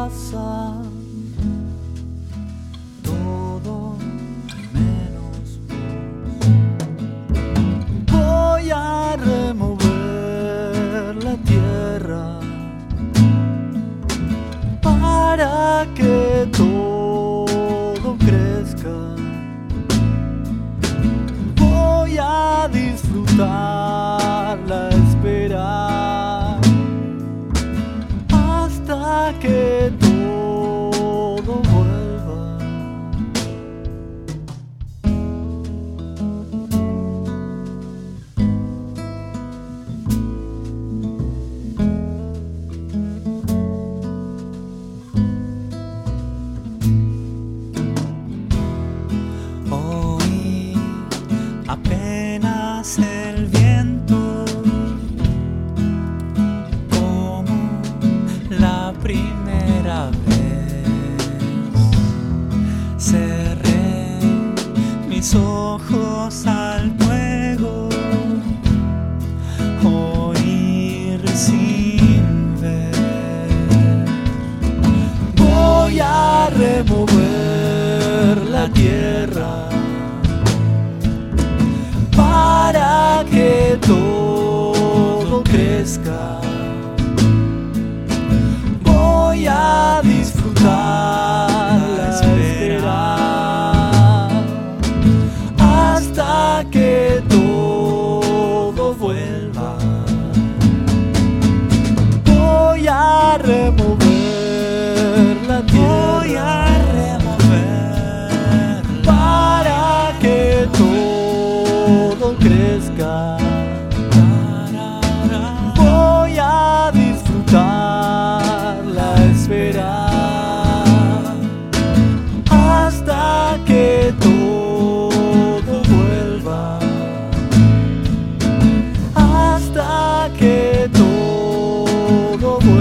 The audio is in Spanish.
pasa, todo menos vos. Voy a remover la tierra para que todo crezca. Voy a disfrutar la espera hasta que todo vuelva. Oí apenas el viento, como la primera vez. Cerré mis ojos al fuego, oír sin ver. Voy a remover la tierra para que todo crezca. Voy a disfrutar la espera hasta que todo vuelva. Voy a remover la tierra para que todo crezca. Voy a disfrutar la espera hasta que todo vuelva. Hasta que todo vuelva.